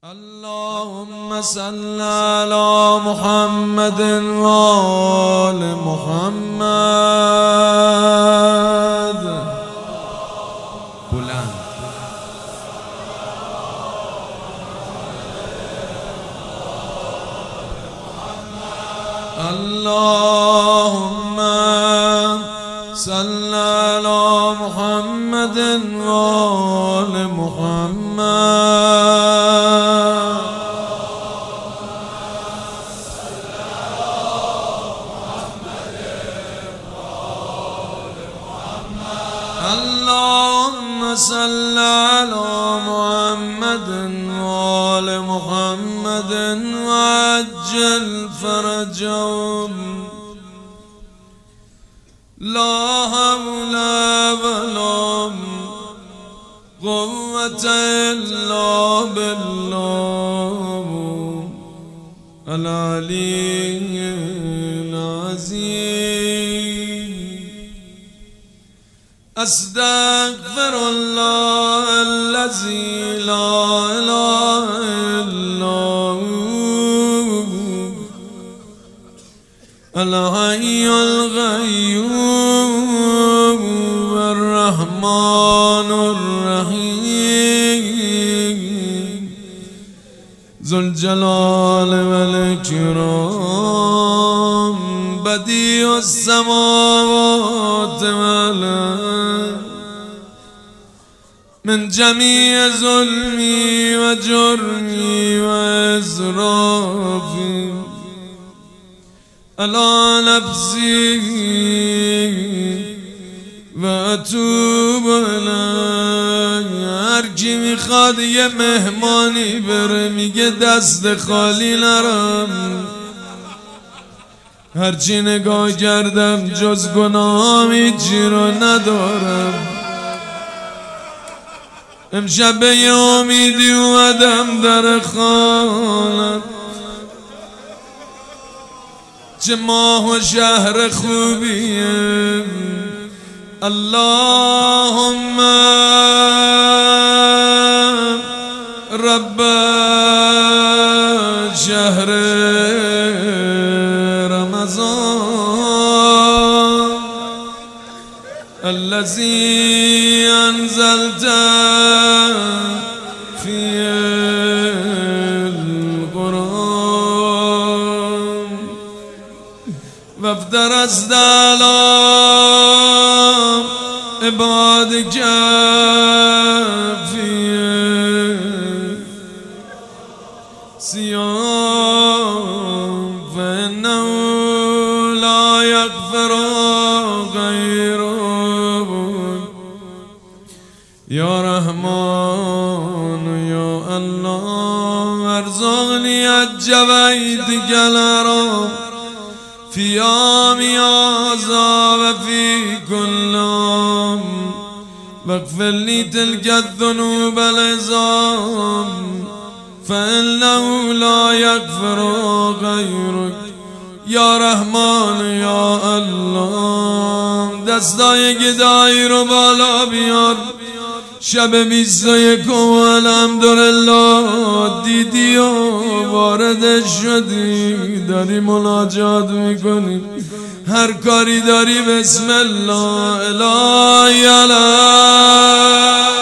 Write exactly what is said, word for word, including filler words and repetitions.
اللهم صل على محمد وآل محمد. بلند اللهم صل على محمد وآل محمد. اللهم صل على محمد وآل محمد وعجل فرجهم. لا حول ولا قوة إلا بالله العلي العظيم. أستغفر الله الذي لا إله إلا هو الحي القيوم الرحمن الرحيم ذو الجلال والإكرام بديع السماوات والأرض. من جميع ظلمي وجرمي وإسرافي على نفسي وأتوب إليه. هر کی میخواد یه مهمانی بره میگه دست خالی نرم. هرچی نگاه کردم جز گناهم هیچی رو ندارم. امشب به یه امیدی اومدم در خانت. چه ماه و شهر خوبیه. اللهم رب شهر رمضان الذي أنزلت فيه القرآن وافترست على عبادك فيه صيام فإنه لا يغفر غيره. يا رحمن يا الله ارزقني الجويد الحرام في عامي هذا وفي كل عام واغفر لي تلك الذنوب العظام فإنه لا يغفر غيرك. یا رحمان یا الله دستای گدایی رو بالا بیار. شب بیست و یکم الحمدلله دیدی و وارد شدی. داری مناجات میکنی. هر کاری داری بسم الله الهی الهی